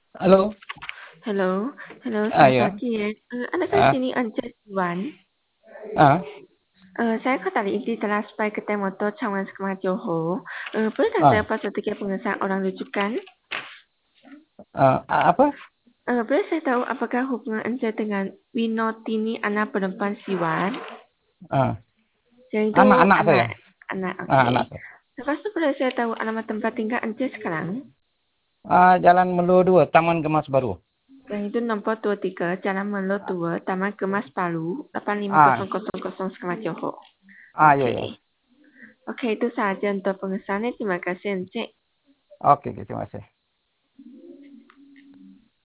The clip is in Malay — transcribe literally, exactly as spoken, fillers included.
Halo. Halo, halo Ah, selamat ya. pagi ya. Eh, adakah Ah, sini Encik Wan? ah, Eh, saya kembali di telah supaya kita motor Cawangan Sekolah Johor. Eh, boleh tak saya ah, pasal tiga pengesahan orang rujukan? ah, ah, apa? Eh, boleh saya tahu apakah hubungan Encik dengan Winotini anak perempuan Siwan? Ah, Yang itu anak-anak saya. anak, anak, Ah, okey. anak saya. Lepas tu boleh saya tahu alamat tempat tinggal Encik sekarang? Ah, Jalan Melo dua, Taman Kemas Baru. Yang itu nombor dua puluh tiga, Jalan Melo dua, Taman Kemas Palu, lapan lima Ah, kosong kosong kosong Sekolah Johor. ah, ya, Okey. ya. Okey, itu sahaja untuk pengesahannya. Terima kasih Encik. Oke, oke, terima kasih.